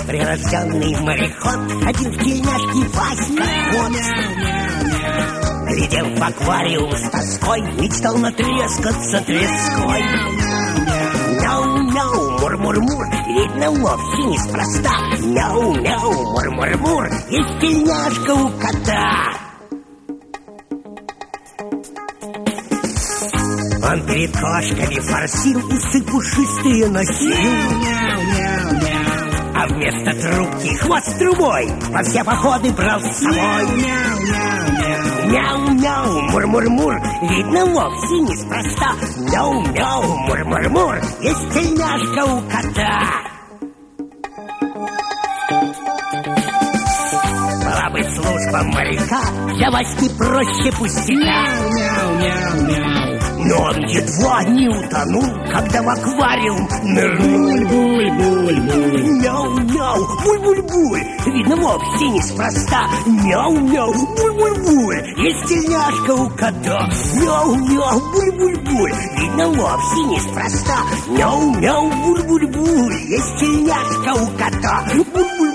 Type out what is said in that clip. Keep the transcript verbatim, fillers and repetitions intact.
прирожденный мореход, один в тельняшке Васька кот. Глядел в аквариум с тоской, мечтал натрескаться треской. Мяу-мяу, мур-мур-мур, видно вовсе неспроста. Мяу-мяу, мур-мур-мур, есть тельняшка у кота. Он перед кошками форсил, усы пушистые носил. А вместо трубки хвост трубой во все походы брал с собой. Мяу-мяу, мур-мур-мур, видно вовсе неспроста. Мяу-мяу, мур-мур-мур, есть тельняшка у кота. Была бы служба моряка для Васьки проще пустяка. Мяу-мяу-мяу. Но он едва не утонул, когда в аквариум нырнул. Буль-буль-буль-буль. Мяу-мяу, буль-буль-буль, видно вовсе неспроста. Мяу-мяу, буль-буль-буль, есть тельняшка у кота. Мяу-мяу, буль-буль-буль, видно вовсе неспроста. Мяу-мяу, буль-буль-буль, есть тельняшка у кота. Буль-буль.